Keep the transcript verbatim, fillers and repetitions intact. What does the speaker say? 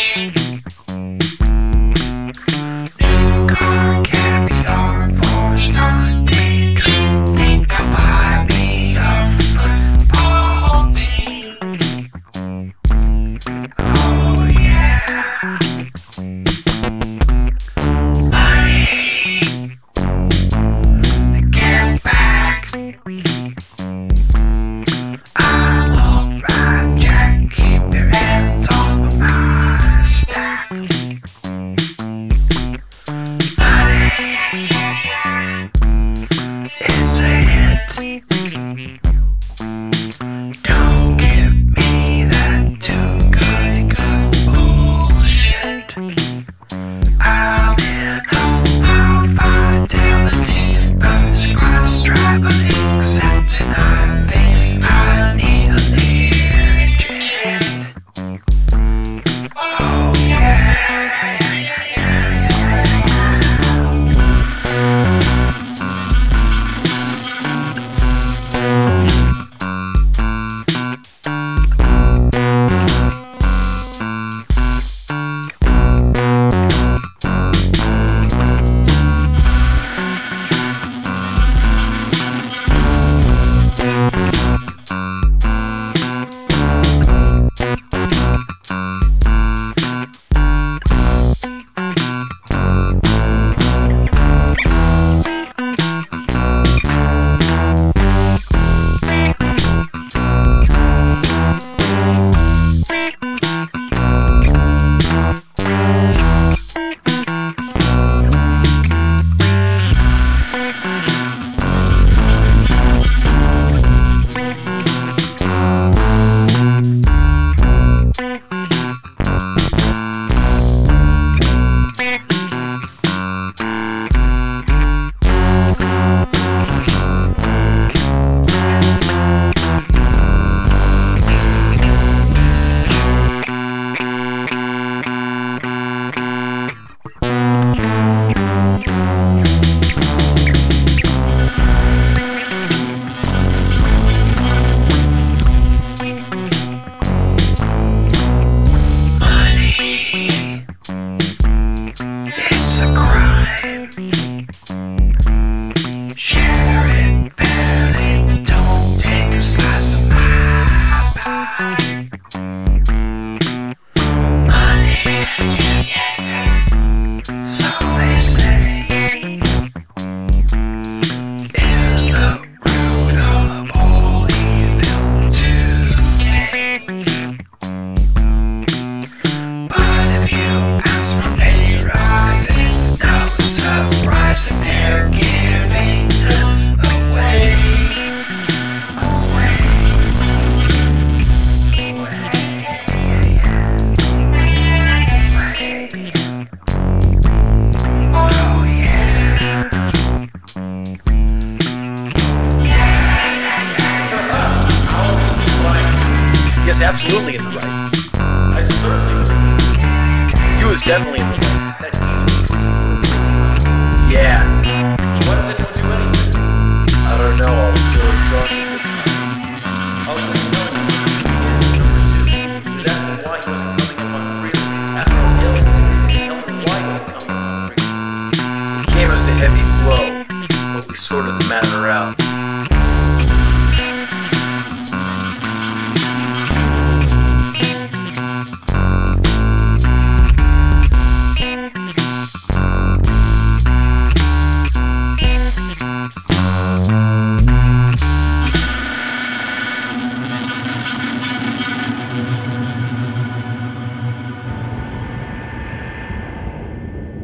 New car caviar for starting to think I'll buy me a football team. Oh yeah. Money to get back. I won't ride Jack, keep your hands off of my stack. Money, it's a hit. Don't give me that too good, good bullshit. I'll get home, I'll find talented first class traveling, except I think I need a Learjet. Oh yeah, yeah, yeah, yeah, yeah, it's a crime. Share it fairly, don't take a slice of my pie. Money, so they say, is the root of all evil today. But if you ask for pay rise, it's no surprise that they're giving them away. Away. Away. Oh yeah. Yes, absolutely in the right. I certainly was. You was definitely in the right. That's easy for a person. Yeah. Why does anyone do anything? I don't know. I was still exhausted. I was just knowing he was asking why he wasn't coming up on freedom. After I was yelling and screaming, telling him why he wasn't coming up on freedom. He came as a heavy blow, but we sorted the matter out.